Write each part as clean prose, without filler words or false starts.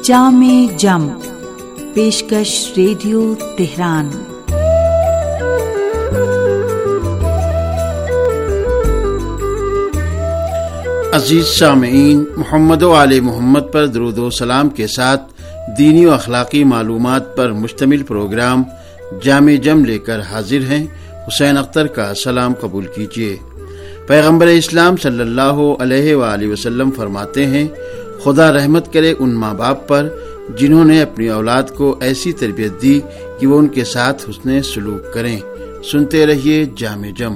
جام جم پیشکش radio Tehran. عزیز سامعین، محمد و آل محمد پر درود و سلام کے ساتھ دینی و اخلاقی معلومات پر مشتمل پروگرام جام جم لے کر حاضر ہیں۔ حسین اختر کا سلام قبول کیجیے۔ پیغمبر اسلام صلی اللہ علیہ وآلہ وسلم فرماتے ہیں، خدا رحمت کرے ان ماں باپ پر جنہوں نے اپنی اولاد کو ایسی تربیت دی کہ وہ ان کے ساتھ حسن سلوک کریں۔ سنتے رہیے جام جم۔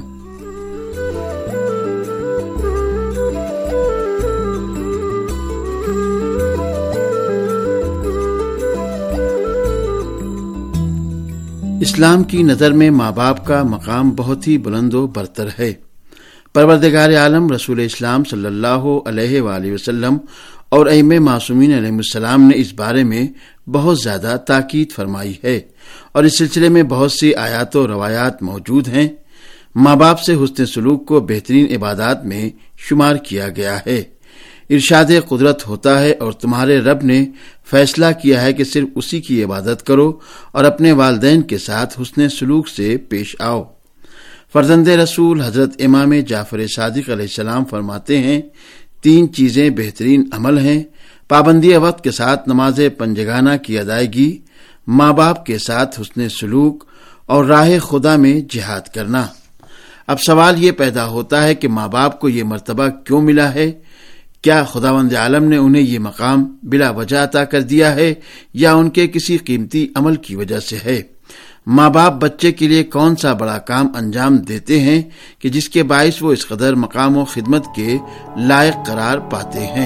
اسلام کی نظر میں ماں باپ کا مقام بہت ہی بلند و برتر ہے۔ پروردگار عالم رسول اسلام صلی اللہ علیہ وآلہ وسلم اور ائمہ معصومین علیہ السلام نے اس بارے میں بہت زیادہ تاکید فرمائی ہے، اور اس سلسلے میں بہت سی آیات و روایات موجود ہیں۔ ماں باپ سے حسن سلوک کو بہترین عبادات میں شمار کیا گیا ہے۔ ارشاد قدرت ہوتا ہے، اور تمہارے رب نے فیصلہ کیا ہے کہ صرف اسی کی عبادت کرو اور اپنے والدین کے ساتھ حسن سلوک سے پیش آؤ۔ فرزند رسول حضرت امام جعفر صادق علیہ السلام فرماتے ہیں، 3 چیزیں بہترین عمل ہیں: پابندی وقت کے ساتھ نماز پنجگانہ کی ادائیگی، ماں باپ کے ساتھ حسن سلوک، اور راہ خدا میں جہاد کرنا۔ اب سوال یہ پیدا ہوتا ہے کہ ماں باپ کو یہ مرتبہ کیوں ملا ہے؟ کیا خداوند عالم نے انہیں یہ مقام بلا وجہ عطا کر دیا ہے، یا ان کے کسی قیمتی عمل کی وجہ سے ہے؟ ماں باپ بچے کے لیے کون سا بڑا کام انجام دیتے ہیں کہ جس کے باعث وہ اس قدر مقام و خدمت کے لائق قرار پاتے ہیں؟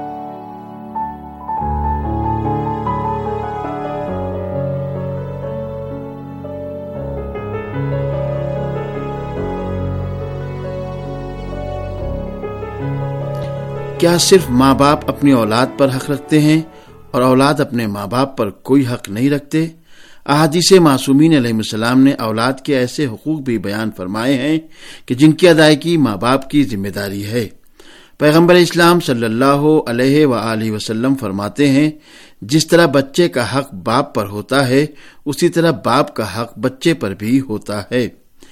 کیا صرف ماں باپ اپنی اولاد پر حق رکھتے ہیں اور اولاد اپنے ماں باپ پر کوئی حق نہیں رکھتے؟ احادیث معصومین علیہ السلام نے اولاد کے ایسے حقوق بھی بیان فرمائے ہیں کہ جن کی ادائیگی ماں باپ کی ذمہ داری ہے۔ پیغمبر اسلام صلی اللہ علیہ وآلہ وسلم فرماتے ہیں، جس طرح بچے کا حق باپ پر ہوتا ہے، اسی طرح باپ کا حق بچے پر بھی ہوتا ہے۔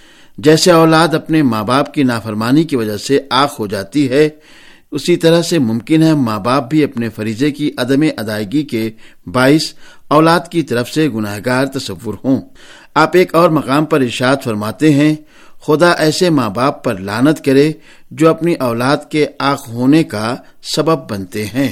جیسے اولاد اپنے ماں باپ کی نافرمانی کی وجہ سے آق ہو جاتی ہے، اسی طرح سے ممکن ہے ماں باپ بھی اپنے فریضے کی عدم ادائیگی کے باعث اولاد کی طرف سے گناہگار تصور ہوں۔ آپ ایک اور مقام پر ارشاد فرماتے ہیں، خدا ایسے ماں باپ پر لعنت کرے جو اپنی اولاد کے آق ہونے کا سبب بنتے ہیں۔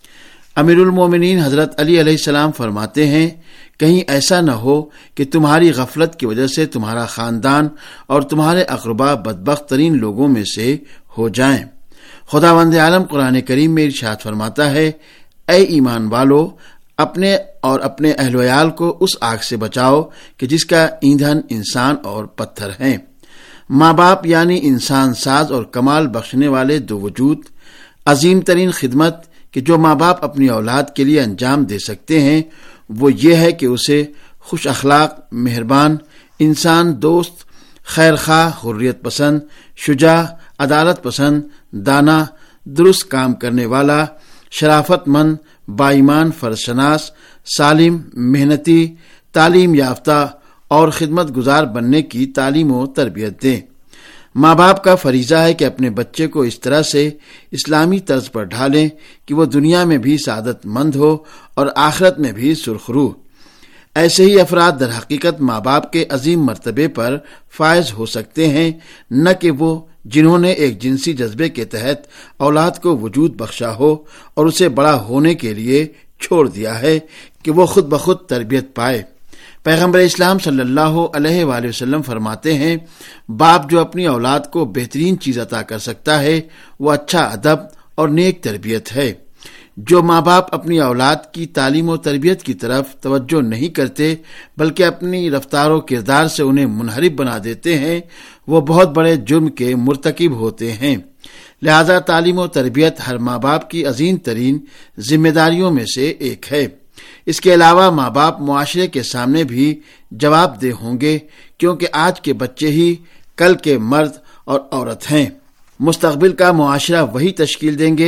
امیر المومنین حضرت علی علیہ السلام فرماتے ہیں، کہیں ایسا نہ ہو کہ تمہاری غفلت کی وجہ سے تمہارا خاندان اور تمہارے اقربا بدبخت ترین لوگوں میں سے ہو جائیں۔ خداوند عالم قرآن کریم میں ارشاد فرماتا ہے، اے ایمان والو، اپنے اور اپنے اہل ویال کو اس آگ سے بچاؤ کہ جس کا ایندھن انسان اور پتھر ہیں۔ ماں باپ یعنی انسان ساز اور کمال بخشنے والے دو وجود۔ عظیم ترین خدمت کہ جو ماں باپ اپنی اولاد کے لیے انجام دے سکتے ہیں وہ یہ ہے کہ اسے خوش اخلاق، مہربان، انسان دوست، خیر خواہ، حریت پسند، شجاع، عدالت پسند، دانا، درست کام کرنے والا، شرافت مند، باایمان، فرزشناس، سالم، محنتی، تعلیم یافتہ اور خدمت گزار بننے کی تعلیم و تربیت دیں۔ ماں باپ کا فریضہ ہے کہ اپنے بچے کو اس طرح سے اسلامی طرز پر ڈھالیں کہ وہ دنیا میں بھی سعادت مند ہو اور آخرت میں بھی سرخرو۔ ایسے ہی افراد در حقیقت ماں باپ کے عظیم مرتبے پر فائز ہو سکتے ہیں، نہ کہ وہ جنہوں نے ایک جنسی جذبے کے تحت اولاد کو وجود بخشا ہو اور اسے بڑا ہونے کے لیے چھوڑ دیا ہے کہ وہ خود بخود تربیت پائے۔ پیغمبر اسلام صلی اللہ علیہ وآلہ وسلم فرماتے ہیں، باپ جو اپنی اولاد کو بہترین چیز عطا کر سکتا ہے وہ اچھا ادب اور نیک تربیت ہے۔ جو ماں باپ اپنی اولاد کی تعلیم و تربیت کی طرف توجہ نہیں کرتے بلکہ اپنی رفتار و کردار سے انہیں منحرف بنا دیتے ہیں، وہ بہت بڑے جرم کے مرتکب ہوتے ہیں۔ لہذا تعلیم و تربیت ہر ماں باپ کی عظیم ترین ذمہ داریوں میں سے ایک ہے۔ اس کے علاوہ ماں باپ معاشرے کے سامنے بھی جواب دہ ہوں گے، کیونکہ آج کے بچے ہی کل کے مرد اور عورت ہیں۔ مستقبل کا معاشرہ وہی تشکیل دیں گے۔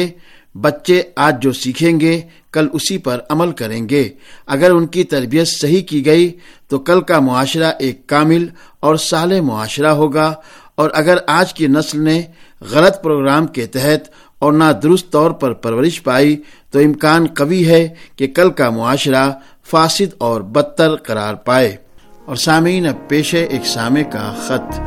بچے آج جو سیکھیں گے کل اسی پر عمل کریں گے۔ اگر ان کی تربیت صحیح کی گئی تو کل کا معاشرہ ایک کامل اور صالح معاشرہ ہوگا، اور اگر آج کی نسل نے غلط پروگرام کے تحت اور نادرست طور پر پرورش پائی تو امکان قوی ہے کہ کل کا معاشرہ فاسد اور بدتر قرار پائے۔ اور سامعین، اب پیش ہے ایک سامع کا خط۔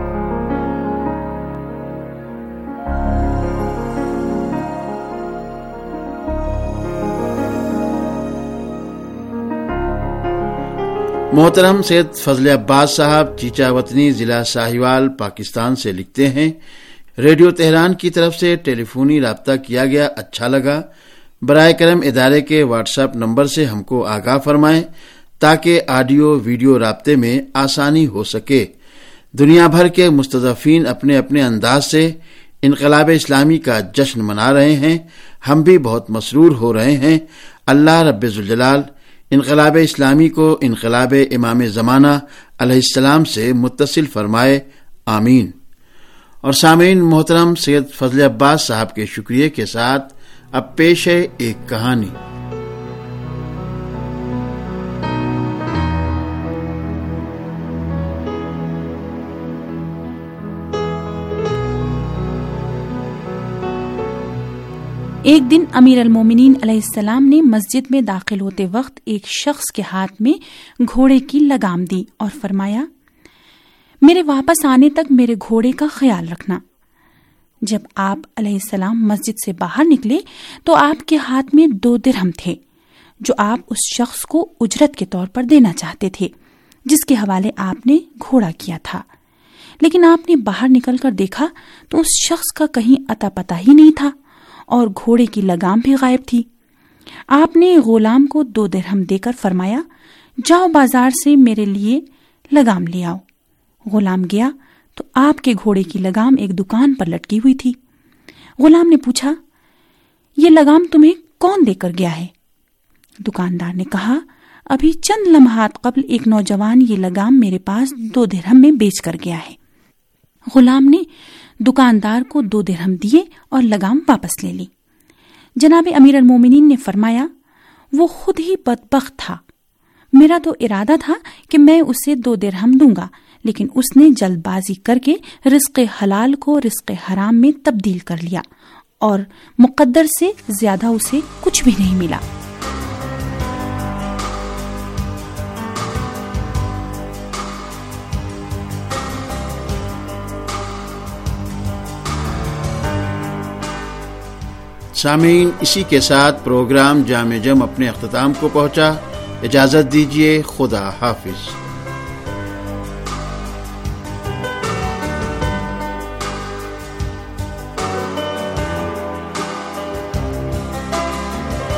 محترم سید فضل عباس صاحب چیچا وطنی، ضلع ساہیوال، پاکستان سے لکھتے ہیں، ریڈیو تہران کی طرف سے ٹیلی فونی رابطہ کیا گیا، اچھا لگا۔ برائے کرم ادارے کے واٹس ایپ نمبر سے ہم کو آگاہ فرمائیں تاکہ آڈیو ویڈیو رابطے میں آسانی ہو سکے۔ دنیا بھر کے مستضعفین اپنے اپنے انداز سے انقلاب اسلامی کا جشن منا رہے ہیں، ہم بھی بہت مسرور ہو رہے ہیں۔ اللہ رب ذوالجلال انقلاب اسلامی کو انقلاب امام زمانہ علیہ السلام سے متصل فرمائے، آمین۔ اور سامعین، محترم سید فضل عباس صاحب کے شکریہ کے ساتھ اب پیش ہے ایک کہانی۔ ایک دن امیر المومنین علیہ السلام نے مسجد میں داخل ہوتے وقت ایک شخص کے ہاتھ میں گھوڑے کی لگام دی اور فرمایا، میرے واپس آنے تک میرے گھوڑے کا خیال رکھنا۔ جب آپ علیہ السلام مسجد سے باہر نکلے تو آپ کے ہاتھ میں 2 درہم تھے جو آپ اس شخص کو اجرت کے طور پر دینا چاہتے تھے جس کے حوالے آپ نے گھوڑا کیا تھا۔ لیکن آپ نے باہر نکل کر دیکھا تو اس شخص کا کہیں اتا پتہ ہی نہیں تھا اور گھوڑے کی لگام بھی غائب تھی۔ آپ نے غلام کو 2 درہم دے کر فرمایا، جاؤ بازار سے میرے لیے لگام لے آؤ۔ غلام گیا تو آپ کے گھوڑے کی لگام ایک دکان پر لٹکی ہوئی تھی۔ غلام نے پوچھا، یہ لگام تمہیں کون دے کر گیا ہے؟ دکاندار نے کہا، ابھی چند لمحات قبل ایک نوجوان یہ لگام میرے پاس 2 درہم میں بیچ کر گیا ہے۔ غلام نے دکاندار کو 2 درہم دیے اور لگام واپس لے لی۔ جناب امیر المومنین نے فرمایا، وہ خود ہی بدبخت تھا، میرا تو ارادہ تھا کہ میں اسے 2 درہم دوں گا، لیکن اس نے جلد بازی کر کے رزق حلال کو رزق حرام میں تبدیل کر لیا اور مقدر سے زیادہ اسے کچھ بھی نہیں ملا۔ سامعین، اسی کے ساتھ پروگرام جامع جم اپنے اختتام کو پہنچا۔ اجازت دیجیے، خدا حافظ۔